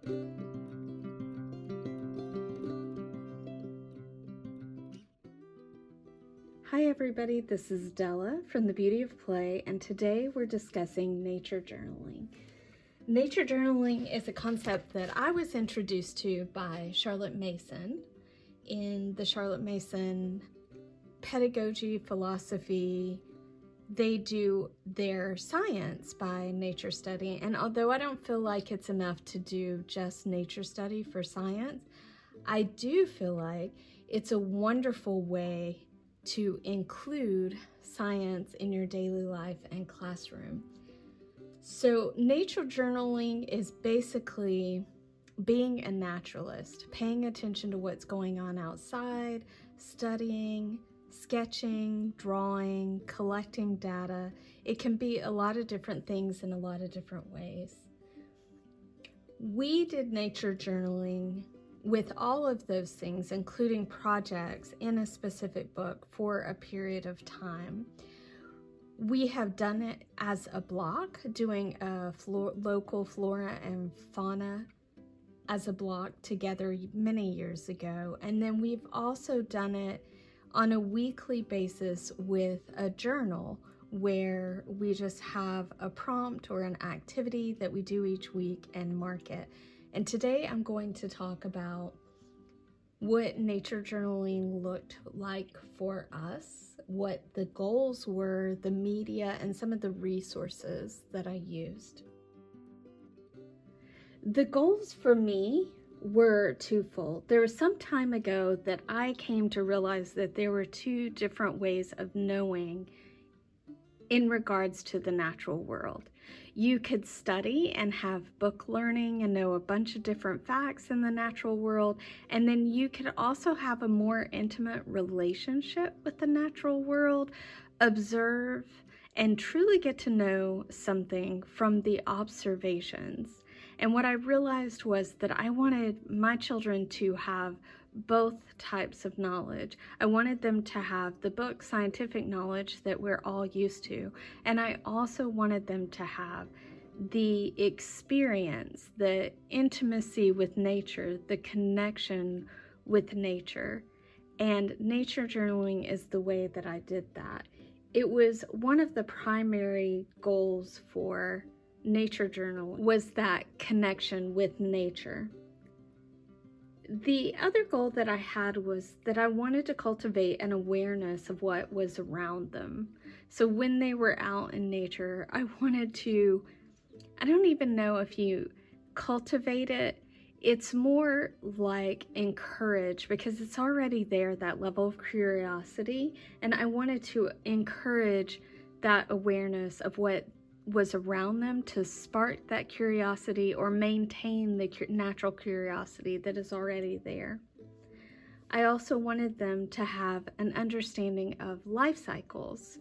Hi everybody, this is Della from The Beauty of Play, and today we're discussing nature journaling. Nature journaling is a concept that I was introduced to by Charlotte Mason in the Charlotte Mason pedagogy philosophy. They do their science by nature study, and although I don't feel like it's enough to do just nature study for science, I do feel like it's a wonderful way to include science in your daily life and classroom. So nature journaling is basically being a naturalist, paying attention to what's going on outside, studying, sketching, drawing, collecting data. It can be a lot of different things in a lot of different ways. We did nature journaling with all of those things, including projects in a specific book for a period of time. We have done it as a block, doing a local flora and fauna as a block together many years ago. And then we've also done it on a weekly basis with a journal where we just have a prompt or an activity that we do each week and mark it. And today I'm going to talk about what nature journaling looked like for us, what the goals were, the media, and some of the resources that I used. The goals for me were twofold. There was some time ago that I came to realize that there were two different ways of knowing in regards to the natural world. You could study and have book learning and know a bunch of different facts in the natural world, and then you could also have a more intimate relationship with the natural world, observe, and truly get to know something from the observations. And what I realized was that I wanted my children to have both types of knowledge. I wanted them to have the book scientific knowledge that we're all used to, and I also wanted them to have the experience, the intimacy with nature, the connection with nature. And nature journaling is the way that I did that. It was one of the primary goals for nature journal was that connection with nature. The other goal that I had was that I wanted to cultivate an awareness of what was around them. So when they were out in nature, I wanted to, I don't even know if you cultivate it, it's more like encourage, because it's already there, that level of curiosity, and I wanted to encourage that awareness of what was around them to spark that curiosity or maintain the natural curiosity that is already there. I also wanted them to have an understanding of life cycles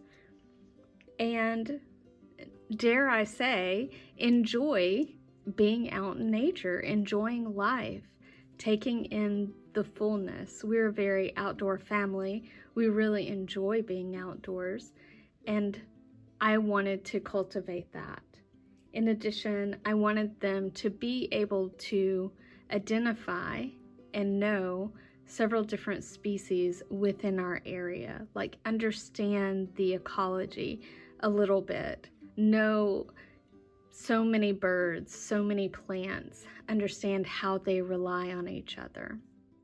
and, dare I say, enjoy being out in nature, enjoying life, taking in the fullness. We're a very outdoor family. We really enjoy being outdoors, and I wanted to cultivate that. In addition, I wanted them to be able to identify and know several different species within our area, like understand the ecology a little bit, know so many birds, so many plants, understand how they rely on each other.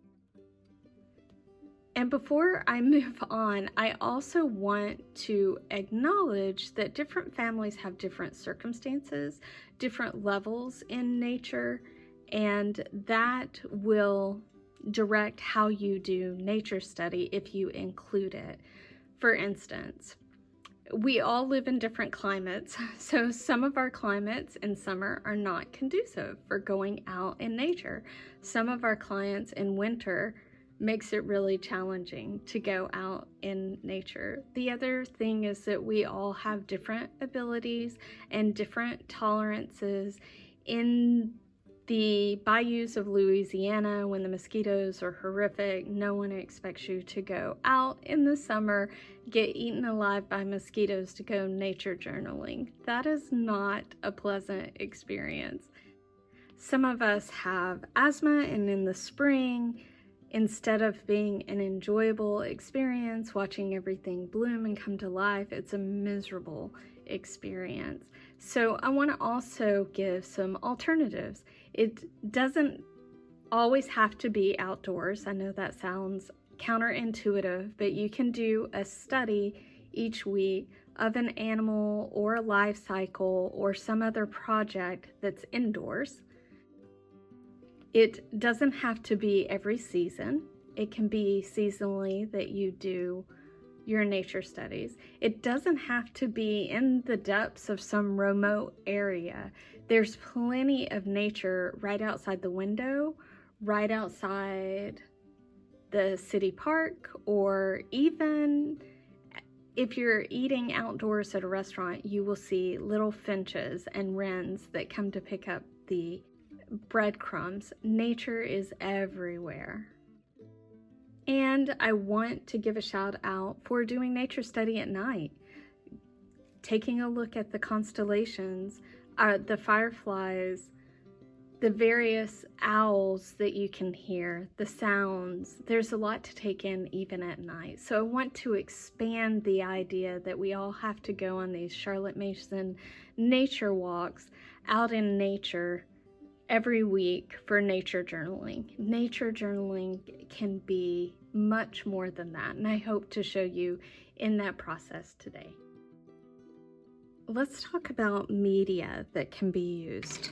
And before I move on, I also want to acknowledge that different families have different circumstances, different levels in nature, and that will direct how you do nature study if you include it. For instance, we all live in different climates, so some of our climates in summer are not conducive for going out in nature. Some of our climates in winter makes it really challenging to go out in nature. The other thing is that we all have different abilities and different tolerances. In the bayous of Louisiana, when the mosquitoes are horrific, no one expects you to go out in the summer, get eaten alive by mosquitoes to go nature journaling. That is not a pleasant experience. Some of us have asthma, and in the spring, instead of being an enjoyable experience, watching everything bloom and come to life, it's a miserable experience. So I want to also give some alternatives. It doesn't always have to be outdoors. I know that sounds counterintuitive, but you can do a study each week of an animal or a life cycle or some other project that's indoors. It doesn't have to be every season. It can be seasonally that you do your nature studies. It doesn't have to be in the depths of some remote area. There's plenty of nature right outside the window, right outside the city park, or even if you're eating outdoors at a restaurant, you will see little finches and wrens that come to pick up the breadcrumbs. Nature is everywhere. And I want to give a shout out for doing nature study at night, taking a look at the constellations, the fireflies, the various owls that you can hear, the sounds. There's a lot to take in even at night. So I want to expand the idea that we all have to go on these Charlotte Mason nature walks out in nature every week for nature journaling. Nature journaling can be much more than that, and I hope to show you in that process today. Let's talk about media that can be used.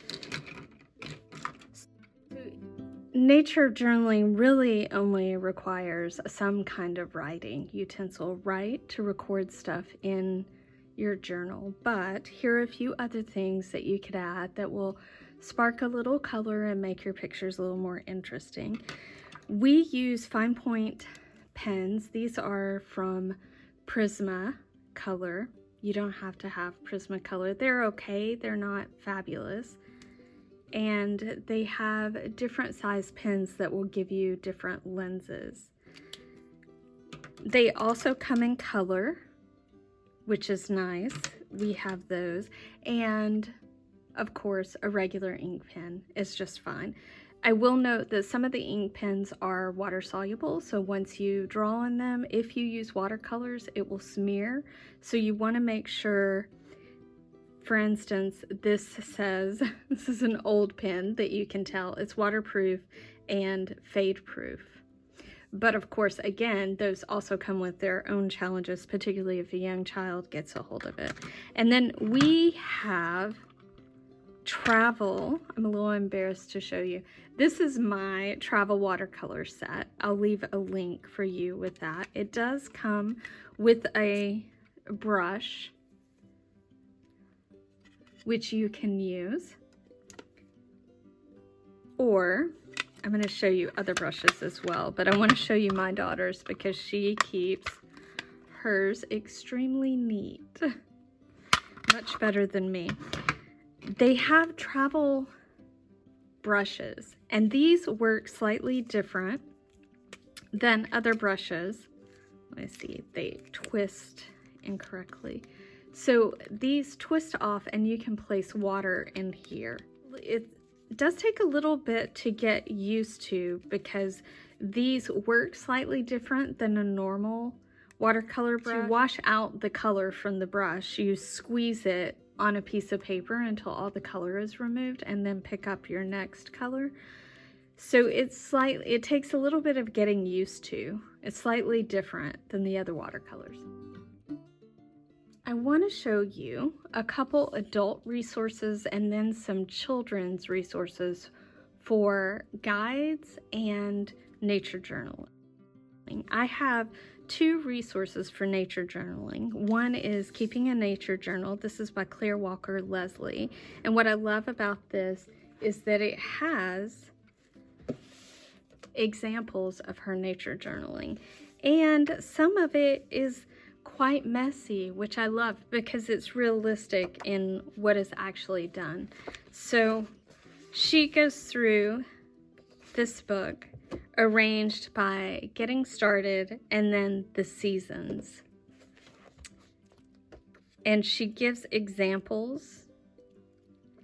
Nature journaling really only requires some kind of writing utensil, right, to record stuff in your journal, but here are a few other things that you could add that will spark a little color and make your pictures a little more interesting. We use fine point pens. These are from Prismacolor. You don't have to have Prismacolor. They're okay, they're not fabulous. And they have different size pens that will give you different lenses. They also come in color, which is nice. We have those. And of course, a regular ink pen is just fine. I will note that some of the ink pens are water soluble, so once you draw on them, if you use watercolors, it will smear. So you want to make sure, for instance, this says, this is an old pen that you can tell, it's waterproof and fade proof. But of course, again, those also come with their own challenges, particularly if a young child gets a hold of it. And then we have travel. I'm a little embarrassed to show you. This is my travel watercolor set. I'll leave a link for you with that. It does come with a brush, which you can use, or I'm going to show you other brushes as well, but I want to show you my daughter's because she keeps hers extremely neat, much better than me. They have travel brushes, and these work slightly different than other brushes. Let me see, they twist incorrectly. So these twist off and you can place water in here. It does take a little bit to get used to because these work slightly different than a normal watercolor brush. To wash out the color from the brush, you squeeze it on a piece of paper until all the color is removed and then pick up your next color. So it takes a little bit of getting used to. It's slightly different than the other watercolors. I want to show you a couple adult resources and then some children's resources for guides and nature journaling. I have two resources for nature journaling. One is Keeping a Nature Journal. This is by Claire Walker Leslie. And what I love about this is that it has examples of her nature journaling. And some of it is quite messy, which I love because it's realistic in what is actually done. So she goes through this book arranged by getting started and then the seasons. And she gives examples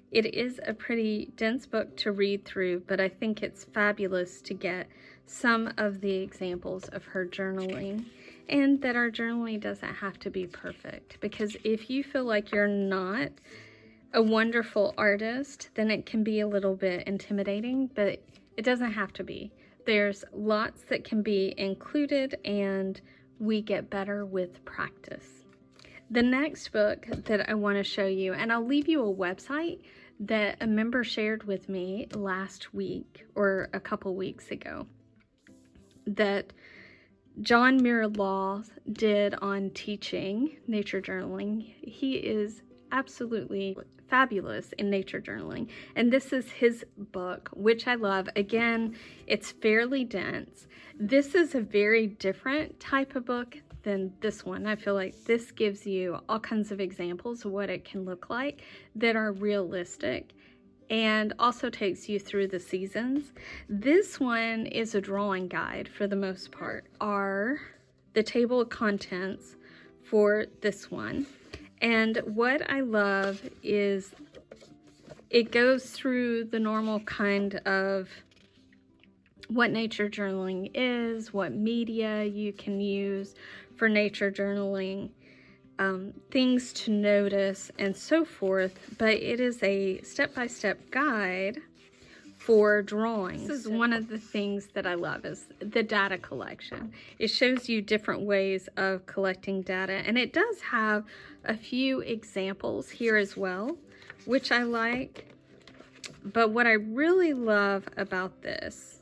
It is a pretty dense book to read through, but I think it's fabulous to get some of the examples of her journaling, and that our journaling doesn't have to be perfect, because if you feel like you're not a wonderful artist, then it can be a little bit intimidating, but it doesn't have to be. There's lots that can be included, and we get better with practice. The next book that I want to show you, and I'll leave you a website that a member shared with me last week or a couple weeks ago, that John Muir Law did on teaching nature journaling. He is absolutely fabulous in nature journaling, and this is his book, which I love. Again, it's fairly dense. This is a very different type of book than this one. I feel like this gives you all kinds of examples of what it can look like that are realistic, and also takes you through the seasons. This one is a drawing guide for the most part. The table of contents for this one. And what I love is it goes through the normal kind of what nature journaling is, what media you can use for nature journaling, things to notice, and so forth. But it is a step-by-step guide for drawings. This is one of the things that I love, is the data collection. It shows you different ways of collecting data, and it does have a few examples here as well, which I like. But what I really love about this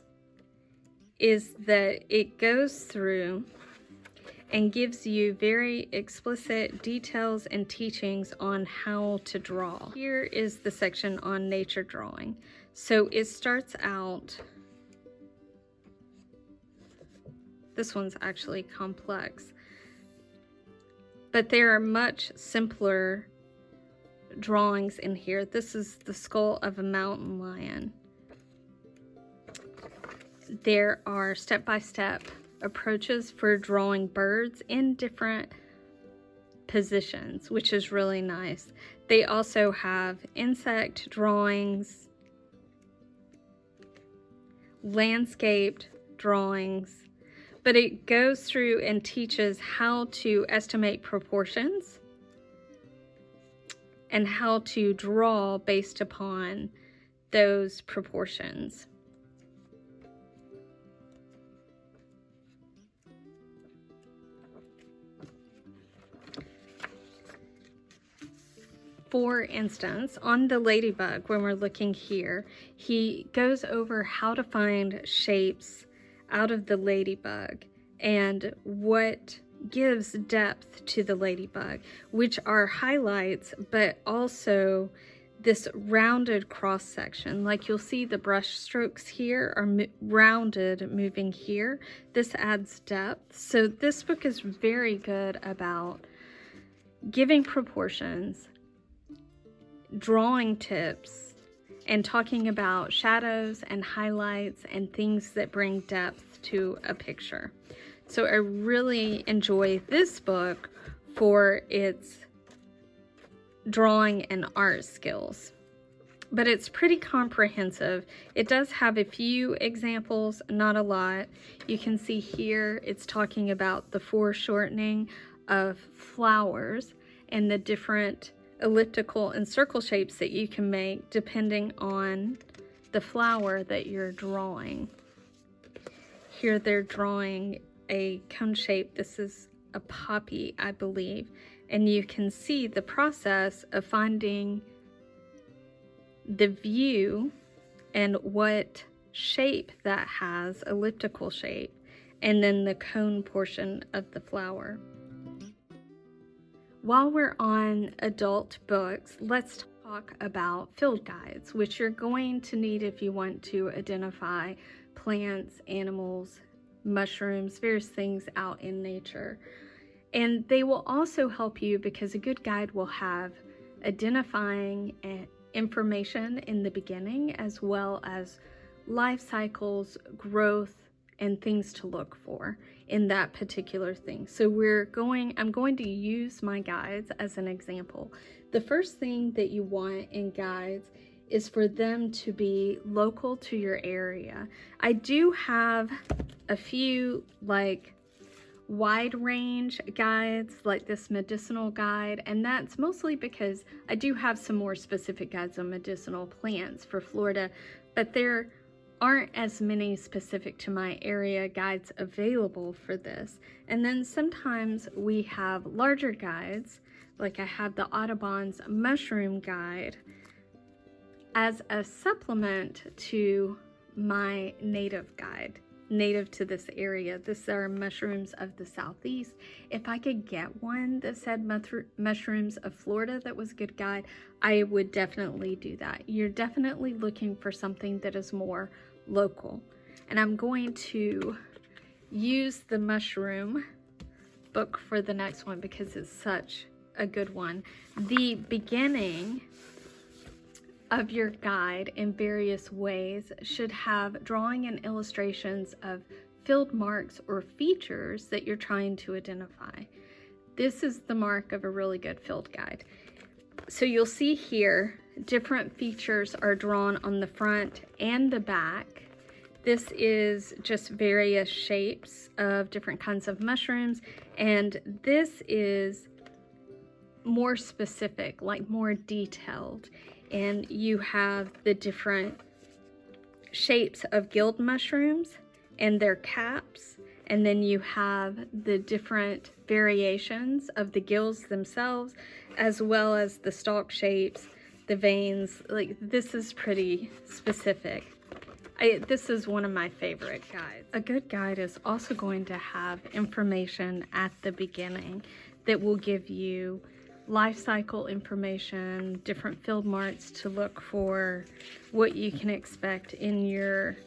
is that it goes through and gives you very explicit details and teachings on how to draw. Here is the section on nature drawing. So it starts out, this one's actually complex, but there are much simpler drawings in here. This is the skull of a mountain lion. There are step-by-step approaches for drawing birds in different positions, which is really nice. They also have insect drawings, landscaped drawings, but it goes through and teaches how to estimate proportions and how to draw based upon those proportions. For instance, on the ladybug, when we're looking here, he goes over how to find shapes out of the ladybug and what gives depth to the ladybug, which are highlights, but also this rounded cross section. Like you'll see the brush strokes here are rounded moving here. This adds depth. So this book is very good about giving proportions, drawing tips, and talking about shadows and highlights and things that bring depth to a picture. So I really enjoy this book for its drawing and art skills, but it's pretty comprehensive. It does have a few examples, not a lot. You can see here it's talking about the foreshortening of flowers and the different elliptical and circle shapes that you can make depending on the flower that you're drawing. Here they're drawing a cone shape. This is a poppy, I believe, and you can see the process of finding the view and what shape that has, elliptical shape, and then the cone portion of the flower. While we're on adult books, let's talk about field guides, which you're going to need if you want to identify plants, animals, mushrooms, various things out in nature. And they will also help you because a good guide will have identifying information in the beginning, as well as life cycles, growth, and things to look for in that particular thing. So I'm going to use my guides as an example. The first thing that you want in guides is for them to be local to your area. I do have a few like wide range guides like this medicinal guide, and that's mostly because I do have some more specific guides on medicinal plants for Florida, but there aren't as many specific to my area guides available for this. And then sometimes we have larger guides, like I have the Audubon's mushroom guide as a supplement to my native guide, native to this area. These are mushrooms of the Southeast. If I could get one that said mushrooms of Florida that was a good guide, I would definitely do that. You're definitely looking for something that is more local. And I'm going to use the mushroom book for the next one because it's such a good one. The beginning of your guide in various ways should have drawing and illustrations of field marks or features that you're trying to identify. This is the mark of a really good field guide. So you'll see here different features are drawn on the front and the back. This is just various shapes of different kinds of mushrooms, and this is more specific, like more detailed. And you have the different shapes of gill mushrooms and their caps, and then you have the different variations of the gills themselves, as well as the stalk shapes, the veins. Like, this is pretty specific. This is one of my favorite guides. A good guide is also going to have information at the beginning that will give you life cycle information, different field marks to look for, what you can expect in your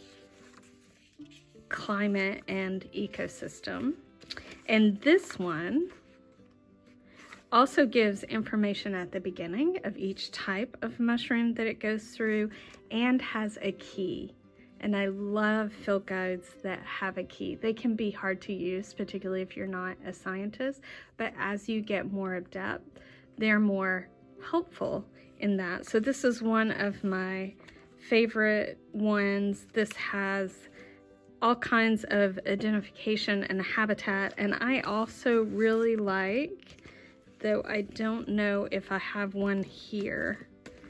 climate and ecosystem. And this one also gives information at the beginning of each type of mushroom that it goes through and has a key. And I love field guides that have a key. They can be hard to use, particularly if you're not a scientist, but as you get more adept, they're more helpful in that. So this is one of my favorite ones. This has all kinds of identification and habitat, and I also really like, though I don't know if I have one here,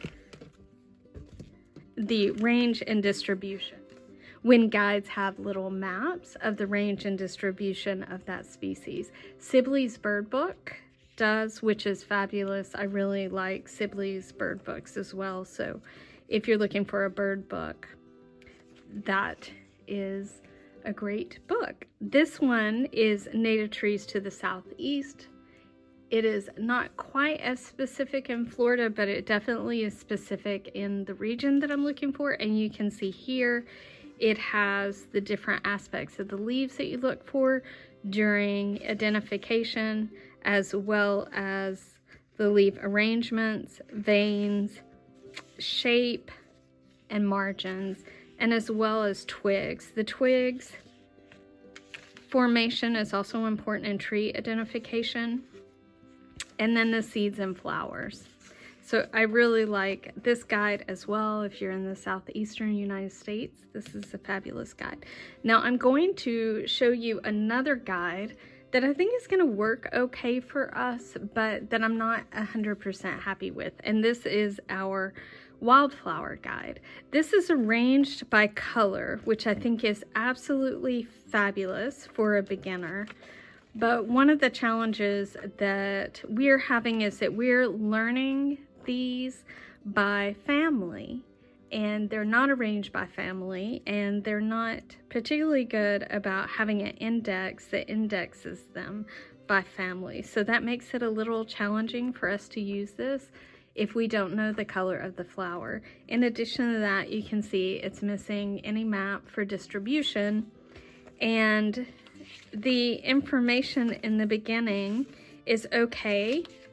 the range and distribution. When guides have little maps of the range and distribution of that species. Sibley's Bird Book does, which is fabulous. I really like Sibley's bird books as well. So if you're looking for a bird book, that is a great book. This one is Native Trees to the Southeast. It is not quite as specific in Florida, but it definitely is specific in the region that I'm looking for. And you can see here, it has the different aspects of the leaves that you look for during identification, as well as the leaf arrangements, veins, shape, and margins, and as well as twigs. The twigs formation is also important in tree identification, and then the seeds and flowers. So I really like this guide as well. If you're in the southeastern United States, this is a fabulous guide. Now I'm going to show you another guide that I think is going to work okay for us, but that I'm not 100% happy with. And this is our wildflower guide. This is arranged by color, which I think is absolutely fabulous for a beginner. But one of the challenges that we're having is that we're learning these by family, and they're not arranged by family, and they're not particularly good about having an index that indexes them by family. So that makes it a little challenging for us to use this if we don't know the color of the flower. In addition to that, you can see it's missing any map for distribution, and the information in the beginning is okay,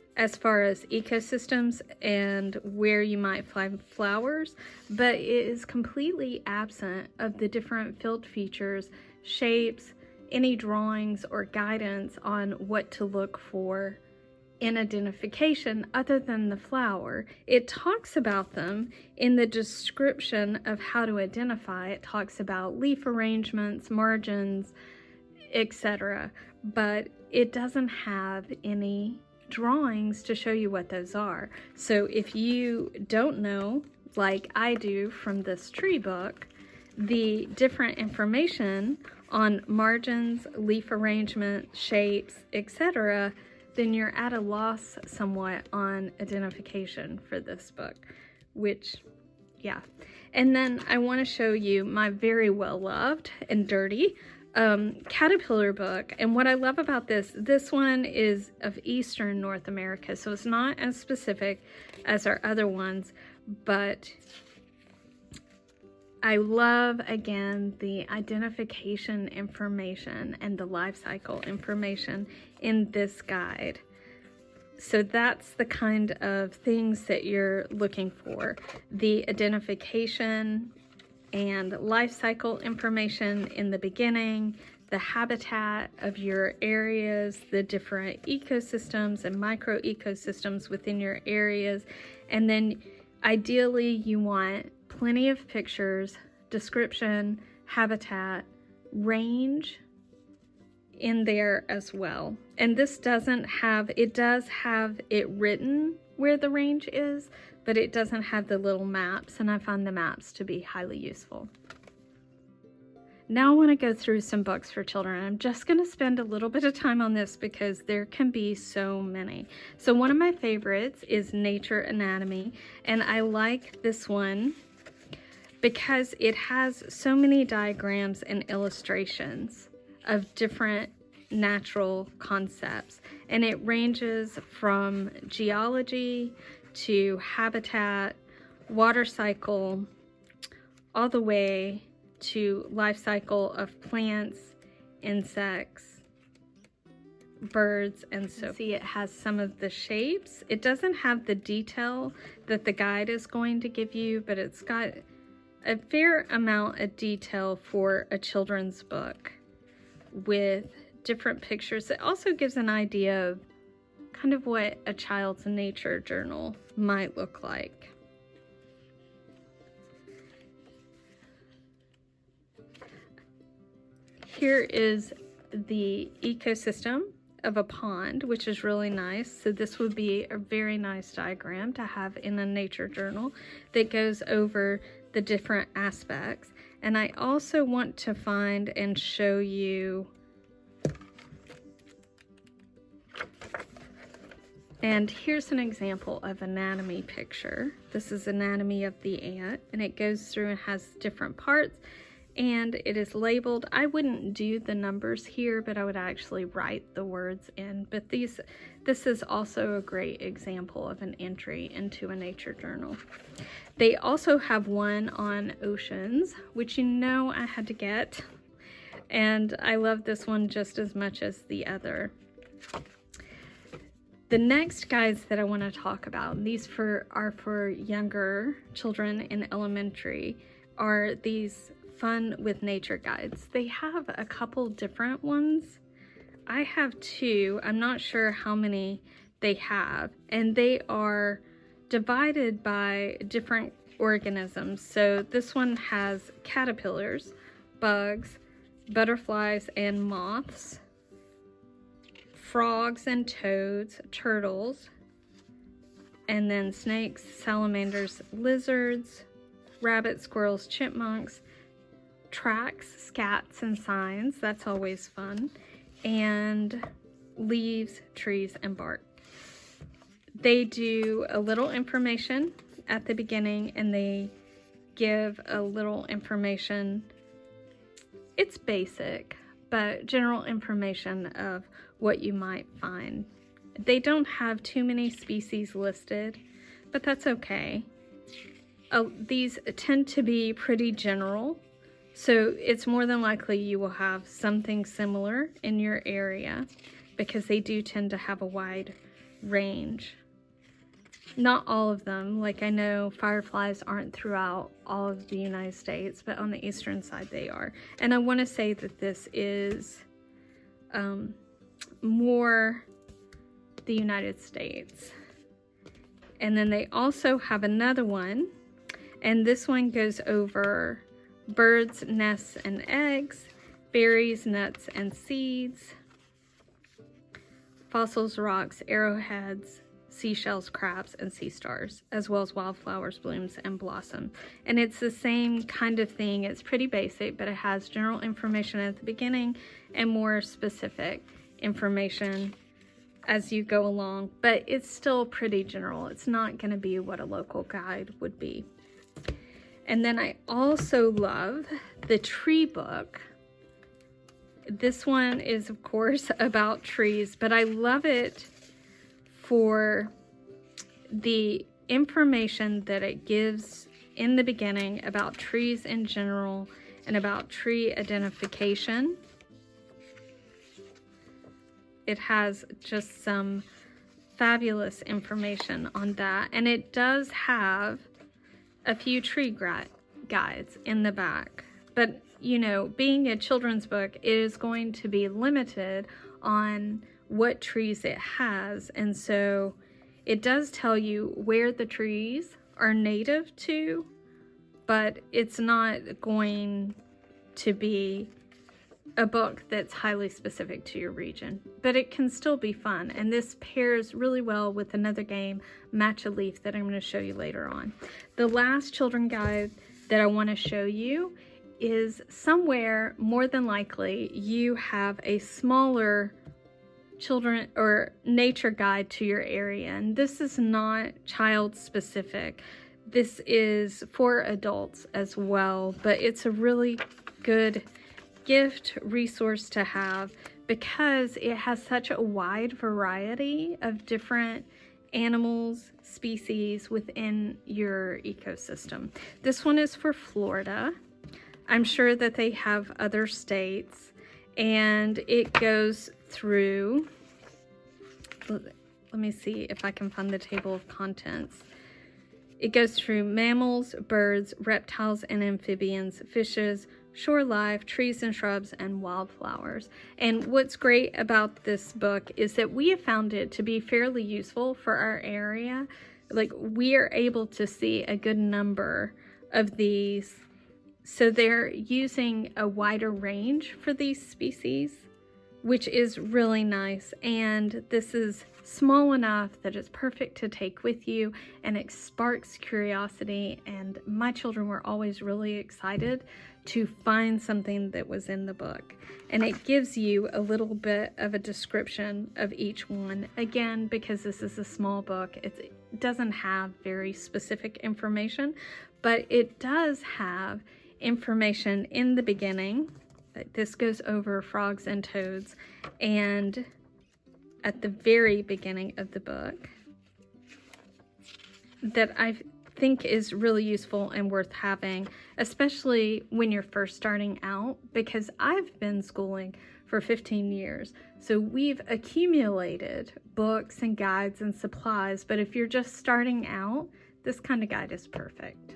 as far as ecosystems and where you might find flowers, but it is completely absent of the different field features, shapes, any drawings or guidance on what to look for in identification other than the flower. It talks about them in the description of how to identify. It talks about leaf arrangements, margins, etc., but it doesn't have any drawings to show you what those are. So if you don't know, like I do from this tree book, the different information on margins, leaf arrangement, shapes, etc., then you're at a loss somewhat on identification for this book, which, yeah. And then I want to show you my very well loved and dirty caterpillar book. And what I love about this one is of Eastern North America, so it's not as specific as our other ones, but I love, again, the identification information and the life cycle information in this guide. So that's the kind of things that you're looking for. The identification and life cycle information in the beginning, the habitat of your areas, the different ecosystems and micro ecosystems within your areas, and then ideally you want plenty of pictures, description, habitat, range in there as well. And this doesn't have, it does have it written where the range is, but it doesn't have the little maps, and I find the maps to be highly useful. Now I want to go through some books for children. I'm just going to spend a little bit of time on this because there can be so many. So one of my favorites is Nature Anatomy, and I like this one because it has so many diagrams and illustrations of different natural concepts, and it ranges from geology to habitat, water cycle, all the way to life cycle of plants, insects, birds, and so see it has some of the shapes. It doesn't have the detail that the guide is going to give you, but it's got a fair amount of detail for a children's book with different pictures. It also gives an idea of kind of what a child's nature journal might look like. Here is the ecosystem of a pond, which is really nice. So this would be a very nice diagram to have in a nature journal that goes over the different aspects. And I also want to find and show you, and here's an example of anatomy picture. This is anatomy of the ant, and it goes through and has different parts, and it is labeled. I wouldn't do the numbers here, but I would actually write the words in. But this is also a great example of an entry into a nature journal. They also have one on oceans, which you know I had to get, and I love this one just as much as the other. The next guides that I want to talk about, and these are for younger children in elementary, are these Fun with Nature guides. They have a couple different ones. I have two. I'm not sure how many they have, and they are divided by different organisms. So this one has caterpillars, bugs, butterflies and moths, frogs and toads, turtles, and then snakes, salamanders, lizards, rabbits, squirrels, chipmunks, tracks, scats, and signs. That's always fun. And leaves, trees, and bark. They do a little information at the beginning, and they give a little information. It's basic, but general information of what you might find. They don't have too many species listed, but that's okay. These tend to be pretty general, so it's more than likely you will have something similar in your area because they do tend to have a wide range. Not all of them, like I know fireflies aren't throughout all of the United States, but on the eastern side they are. And I want to say that this is more the United States. And then they also have another one, and this one goes over birds, nests, and eggs, berries, nuts, and seeds, fossils, rocks, arrowheads, seashells, crabs, and sea stars, as well as wildflowers, blooms, and blossom. And it's the same kind of thing. It's pretty basic, but it has general information at the beginning and more specific information as you go along, but it's still pretty general. It's not going to be what a local guide would be. And then I also love the tree book. This one is, of course, about trees, but I love it for the information that it gives in the beginning about trees in general and about tree identification. It has just some fabulous information on that, and it does have a few tree guides in the back. But, you know, being a children's book, it is going to be limited on what trees it has, and so it does tell you where the trees are native to, but it's not going to be a book that's highly specific to your region, but it can still be fun. And this pairs really well with another game, Match a Leaf, that I'm going to show you later on. The last children guide that I want to show you is somewhere, more than likely, you have a smaller children or nature guide to your area. And this is not child specific. This is for adults as well, but it's a really good gift resource to have because it has such a wide variety of different animals, species within your ecosystem. This one is for Florida. I'm sure that they have other states, and it goes through, let me see if I can find the table of contents. It goes through mammals, birds, reptiles and amphibians, fishes, shore life, trees and shrubs, and wildflowers. And what's great about this book is that we have found it to be fairly useful for our area. Like, we are able to see a good number of these. So they're using a wider range for these species, which is really nice. And this is small enough that it's perfect to take with you, and it sparks curiosity. And my children were always really excited to find something that was in the book. And it gives you a little bit of a description of each one. Again, because this is a small book, it doesn't have very specific information, but it does have information in the beginning. This goes over frogs and toads, and at the very beginning of the book, that I think is really useful and worth having, especially when you're first starting out, because I've been schooling for 15 years. So we've accumulated books and guides and supplies, but if you're just starting out, this kind of guide is perfect.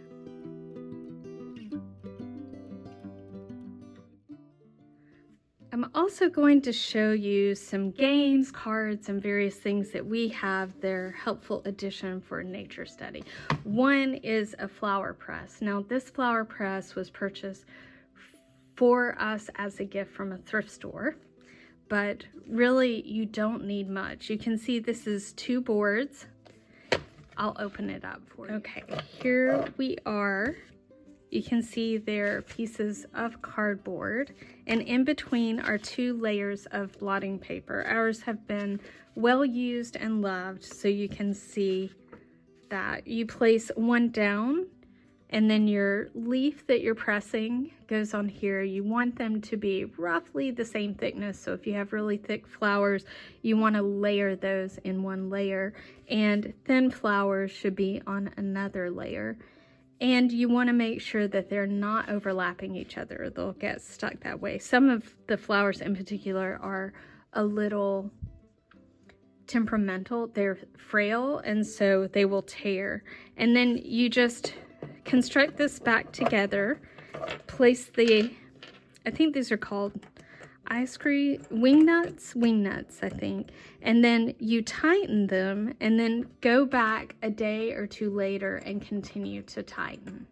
I'm also going to show you some games, cards, and various things that we have. They're helpful addition for nature study. One is a flower press. Now, this flower press was purchased for us as a gift from a thrift store, but really you don't need much. You can see this is 2 boards. I'll open it up for you. Okay, here we are. You can see they're pieces of cardboard, and in between are 2 layers of blotting paper. Ours have been well used and loved, so you can see that. You place one down, and then your leaf that you're pressing goes on here. You want them to be roughly the same thickness, so if you have really thick flowers, you want to layer those in one layer, and thin flowers should be on another layer. And you want to make sure that they're not overlapping each other. They'll get stuck that way. Some of the flowers in particular are a little temperamental, they're frail, and so they will tear. And then you just construct this back together, place the, I think these are called ice cream, wing nuts, I think. And then you tighten them and then go back a day or two later and continue to tighten.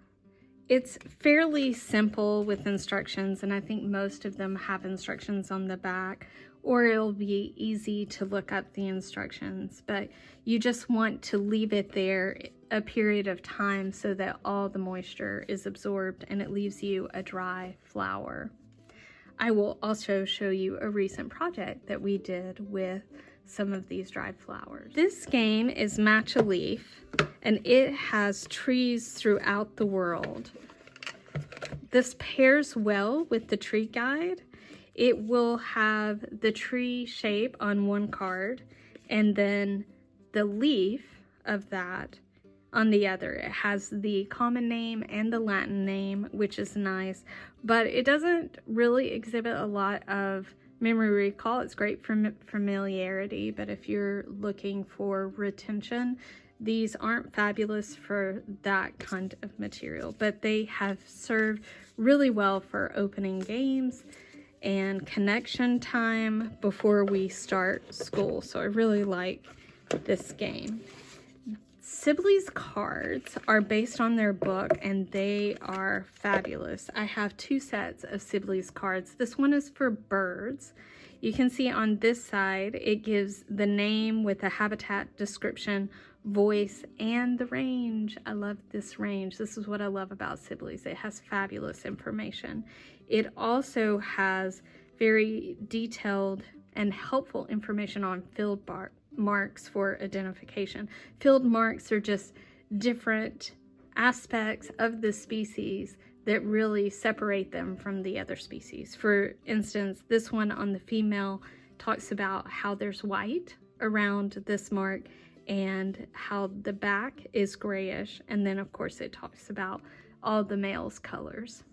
It's fairly simple with instructions, and I think most of them have instructions on the back, or it'll be easy to look up the instructions, but you just want to leave it there a period of time so that all the moisture is absorbed and it leaves you a dry flower. I will also show you a recent project that we did with some of these dried flowers. This game is Match a Leaf, and it has trees throughout the world. This pairs well with the tree guide. It will have the tree shape on one card and then the leaf of that on the other. It has the common name and the Latin name, which is nice, but it doesn't really exhibit a lot of memory recall. It's great for familiarity, but if you're looking for retention, these aren't fabulous for that kind of material, but they have served really well for opening games and connection time before we start school. So I really like this game. Sibley's cards are based on their book, and they are fabulous. I have 2 sets of Sibley's cards. This one is for birds. You can see on this side, it gives the name with the habitat description, voice, and the range. I love this range. This is what I love about Sibley's. It has fabulous information. It also has very detailed and helpful information on field marks for identification. Field marks are just different aspects of the species that really separate them from the other species. For instance, this one on the female talks about how there's white around this mark and how the back is grayish, and then of course it talks about all the male's colors.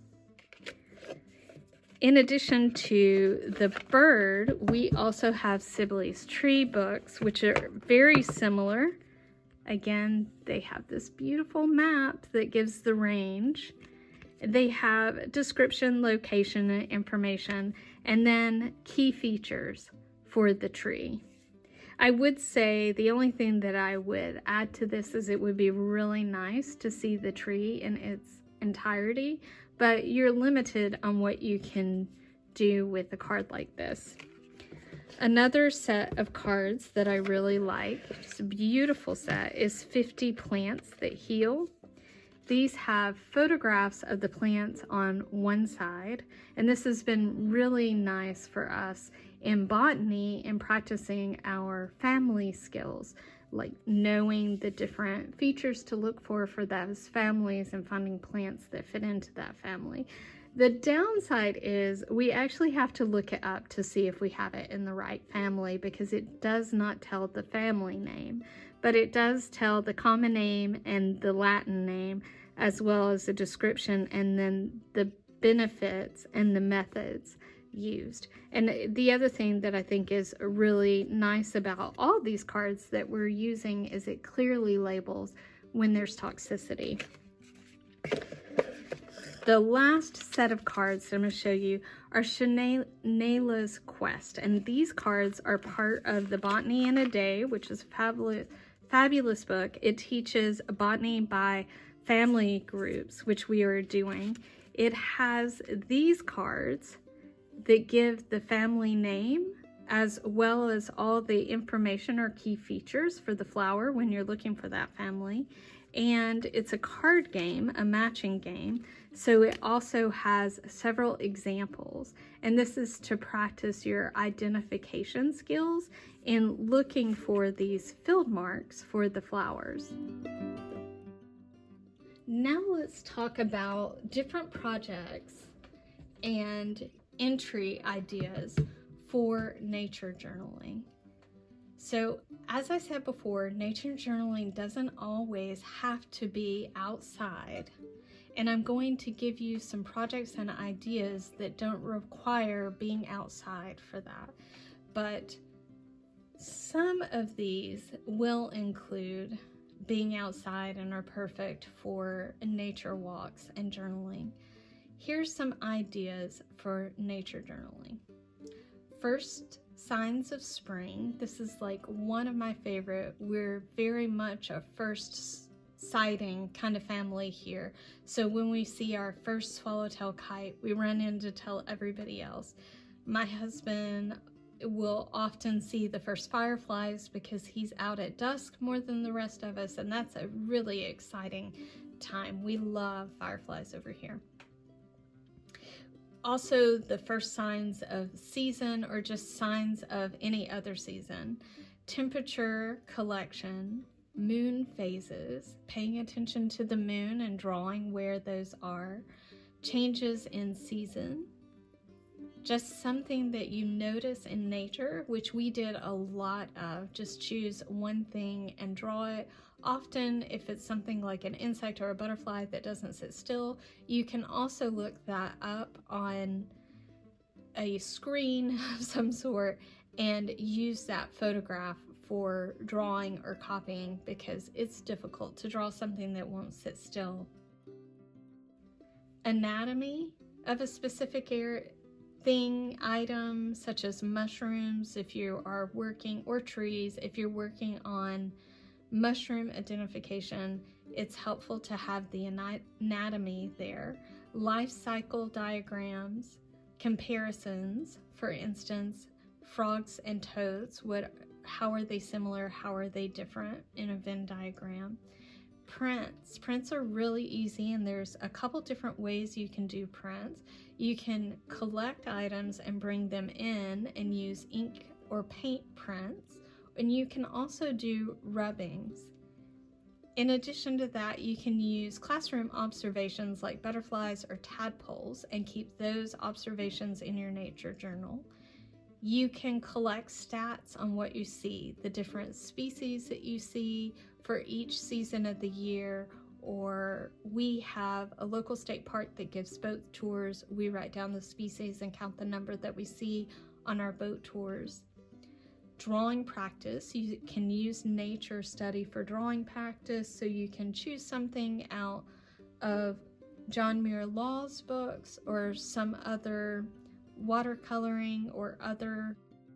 In addition to the bird, we also have Sibley's tree books, which are very similar. Again, they have this beautiful map that gives the range. They have description, location, and information, and then key features for the tree. I would say the only thing that I would add to this is it would be really nice to see the tree in its entirety, but you're limited on what you can do with a card like this. Another set of cards that I really like, it's a beautiful set, is 50 Plants That Heal. These have photographs of the plants on one side, and this has been really nice for us in botany and practicing our family skills, like knowing the different features to look for those families and finding plants that fit into that family. The downside is we actually have to look it up to see if we have it in the right family, because it does not tell the family name, but it does tell the common name and the Latin name, as well as the description and then the benefits and the methods used. And the other thing that I think is really nice about all these cards that we're using is it clearly labels when there's toxicity. The last set of cards that I'm going to show you are Shaunaela's Quest, and these cards are part of the Botany in a Day, which is a fabulous book. It teaches botany by family groups, which we are doing. It has these cards that give the family name as well as all the information or key features for the flower when you're looking for that family. And it's a card game, a matching game, so it also has several examples, and this is to practice your identification skills in looking for these field marks for the flowers. Now let's talk about different projects and entry ideas for nature journaling. So, as I said before, nature journaling doesn't always have to be outside, and I'm going to give you some projects and ideas that don't require being outside for that. But Some of these will include being outside and are perfect for nature walks and journaling. Here's some ideas for nature journaling. First, signs of spring. This is like one of my favorite. We're very much a first sighting kind of family here. So when we see our first swallowtail kite, we run in to tell everybody else. My husband will often see the first fireflies because he's out at dusk more than the rest of us, and that's a really exciting time. We love fireflies over here. Also, the first signs of season or just signs of any other season. Temperature collection, moon phases, paying attention to the moon and drawing where those are, changes in season, just something that you notice in nature, which we did a lot of. Just choose one thing and draw it. Often, if it's something like an insect or a butterfly that doesn't sit still, you can also look that up on a screen of some sort and use that photograph for drawing or copying, because it's difficult to draw something that won't sit still. Anatomy of a specific thing, item, such as mushrooms, if you are working, or trees, if you're working on mushroom identification, it's helpful to have the anatomy there. Life cycle diagrams, comparisons, for instance, frogs and toads, how are they similar, how are they different in a Venn diagram. Prints are really easy, and there's a couple different ways you can do prints. You can collect items and bring them in and use ink or paint prints, and you can also do rubbings. In addition to that, you can use classroom observations like butterflies or tadpoles and keep those observations in your nature journal. You can collect stats on what you see, the different species that you see for each season of the year, or we have a local state park that gives boat tours. We write down the species and count the number that we see on our boat tours. Drawing practice, you can use nature study for drawing practice, so you can choose something out of John Muir Law's books or some other watercoloring or other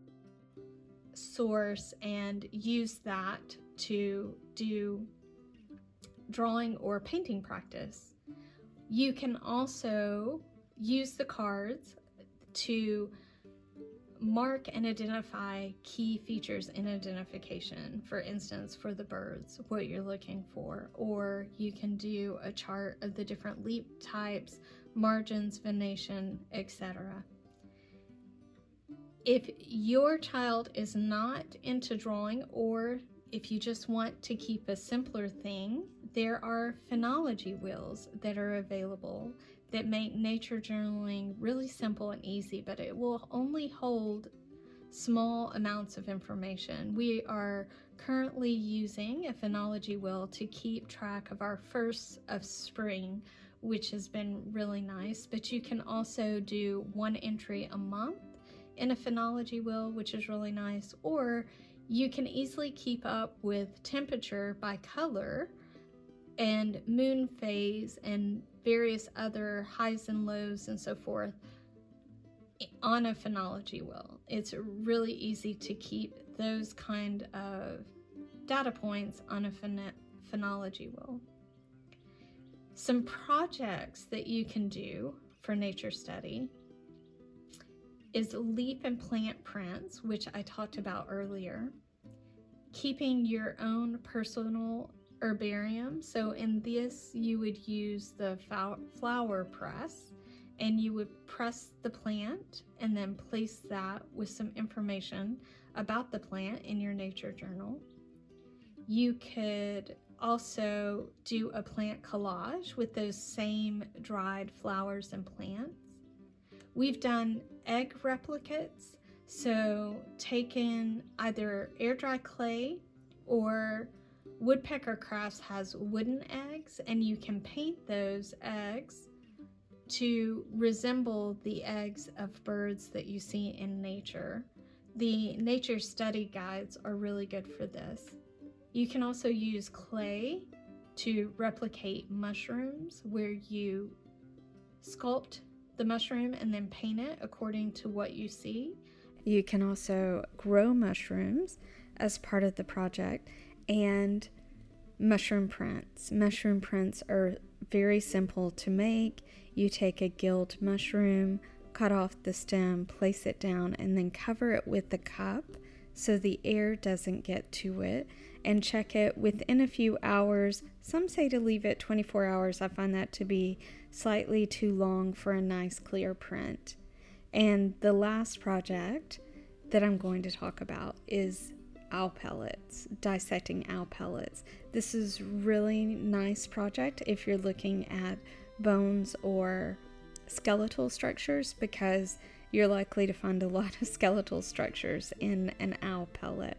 source and use that to do drawing or painting practice. You can also use the cards to mark and identify key features in identification. For instance, for the birds, what you're looking for, or you can do a chart of the different leaf types, margins, venation, etc. If your child is not into drawing, or if you just want to keep a simpler thing, there are phenology wheels that are available that make nature journaling really simple and easy, but it will only hold small amounts of information. We are currently using a phenology wheel to keep track of our first of spring, which has been really nice, but you can also do one entry a month in a phenology wheel, which is really nice, or you can easily keep up with temperature by color and moon phase and various other highs and lows and so forth on a phenology wheel. It's really easy to keep those kind of data points on a phenology wheel. Some projects that you can do for nature study is leaf and plant prints, which I talked about earlier. Keeping your own personal herbarium. So in this, you would use the flower press, and you would press the plant and then place that with some information about the plant in your nature journal. You could also do a plant collage with those same dried flowers and plants. We've done egg replicates, so taken either air dry clay, or Woodpecker Crafts has wooden eggs, and you can paint those eggs to resemble the eggs of birds that you see in nature. The nature study guides are really good for this. You can also use clay to replicate mushrooms, where you sculpt the mushroom and then paint it according to what you see. You can also grow mushrooms as part of the project, and mushroom prints. Mushroom prints are very simple to make. You take a gilled mushroom, cut off the stem, place it down, and then cover it with the cup so the air doesn't get to it, and check it within a few hours. Some say to leave it 24 hours. I find that to be slightly too long for a nice clear print. And the last project that I'm going to talk about is owl pellets, dissecting owl pellets. This is really nice project if you're looking at bones or skeletal structures, because you're likely to find a lot of skeletal structures in an owl pellet.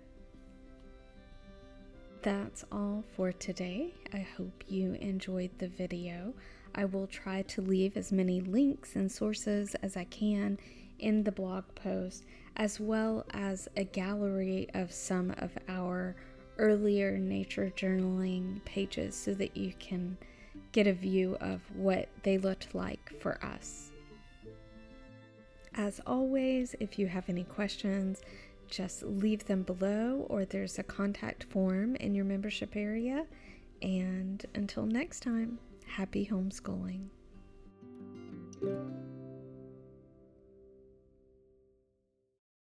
That's all for today. I hope you enjoyed the video. I will try to leave as many links and sources as I can in the blog post, as well as a gallery of some of our earlier nature journaling pages so that you can get a view of what they looked like for us. As always, if you have any questions, just leave them below, or there's a contact form in your membership area. And until next time, happy homeschooling.